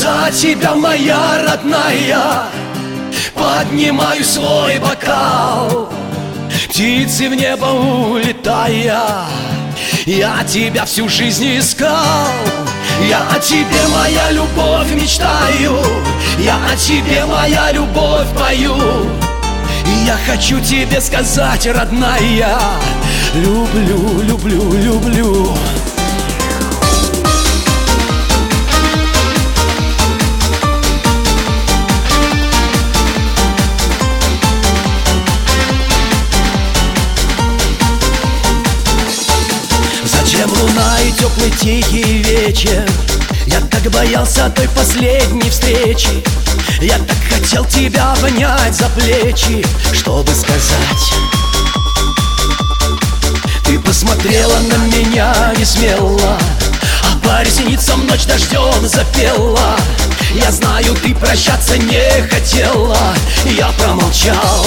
За тебя, моя родная, поднимаю свой бокал. Птицы в небо улетая, я тебя всю жизнь искал. Я о тебе, моя любовь, мечтаю. Я о тебе, моя любовь, пою. И я хочу тебе сказать, родная, люблю, люблю, люблю. Зачем луна и теплый тихий вечер? Я так боялся той последней встречи. Я так хотел тебя обнять за плечи, чтобы сказать. Ты посмотрела на меня не смело, а по ресницам ночь дождем запела. Я знаю, ты прощаться не хотела, я промолчал.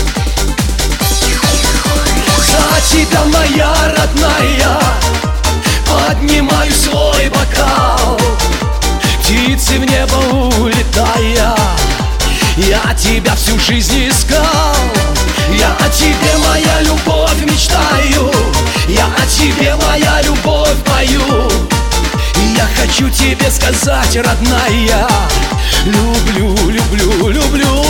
За тебя, моя родная, поднимаю свой бокал. Птицы в небо улетая, я тебя всю жизнь искал. Я о тебе, моя любовь, мечтаю. Я о тебе, моя любовь, пою. И я хочу тебе сказать, родная, люблю, люблю, люблю.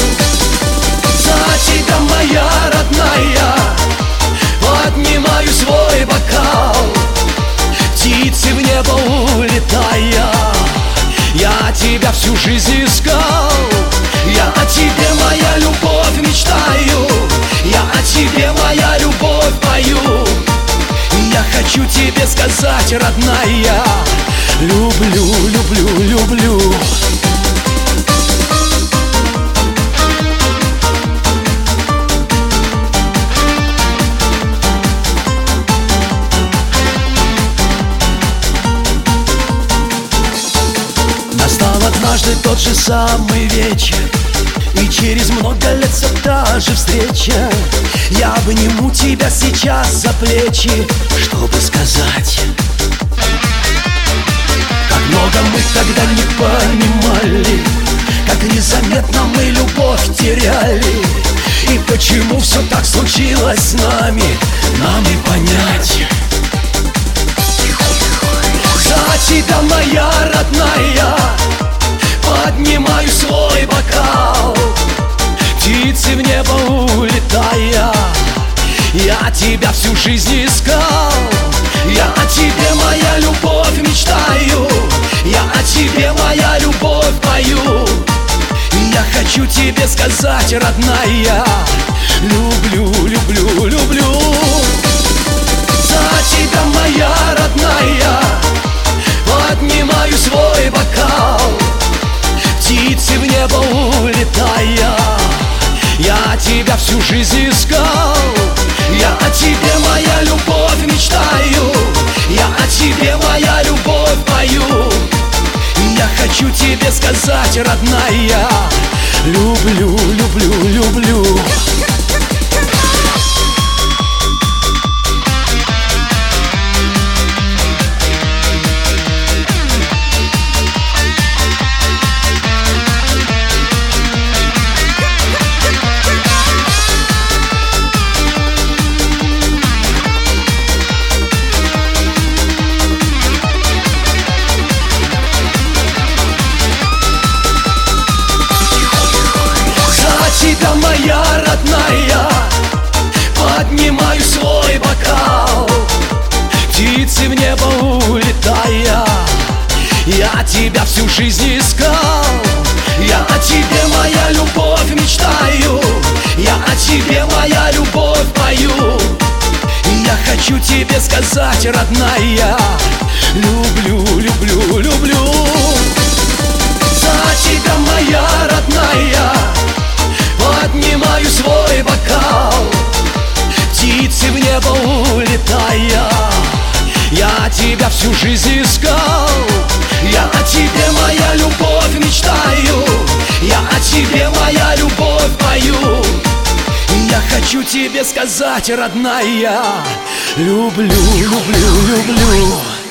За тебя, моя родная, поднимаю свой бокал. Птицы в небо улетая, я тебя всю жизнь искал. Я о тебе, моя любовь, мечтаю. Я о тебе, моя любовь, пою. И я хочу тебе сказать, родная, люблю, люблю, люблю. Однажды тот же самый вечер, и через много лет все та же встреча. Я обниму тебя сейчас за плечи, чтобы сказать, как много мы тогда не понимали, как незаметно мы любовь теряли. И почему все так случилось с нами, нам и понять. За тебя, моя родная, поднимаю свой бокал. Птицы в небо улетая, я тебя всю жизнь искал. Я о тебе, моя любовь, мечтаю. Я о тебе, моя любовь, пою. И я хочу тебе сказать, родная, люблю, люблю, люблю. За тебя, моя родная, поднимаю свой бокал. Птицы в небо улетая, я тебя всю жизнь искал. Я о тебе, моя любовь, мечтаю. Я о тебе, моя любовь, пою. И я хочу тебе сказать, родная, люблю, люблю, люблю. Тебя, моя родная, поднимаю свой бокал. Птицы в небо улетая, я тебя всю жизнь искал. Я о тебе, моя любовь, мечтаю. Я о тебе, моя любовь, пою. И я хочу тебе сказать, родная, люблю, люблю, люблю. За тебя, моя родная, поднимаю свой бокал. Птицы в небо улетая, я тебя всю жизнь искал. Я о тебе, моя любовь, мечтаю. Я о тебе, моя любовь, пою. И я хочу тебе сказать, родная, люблю, люблю, люблю.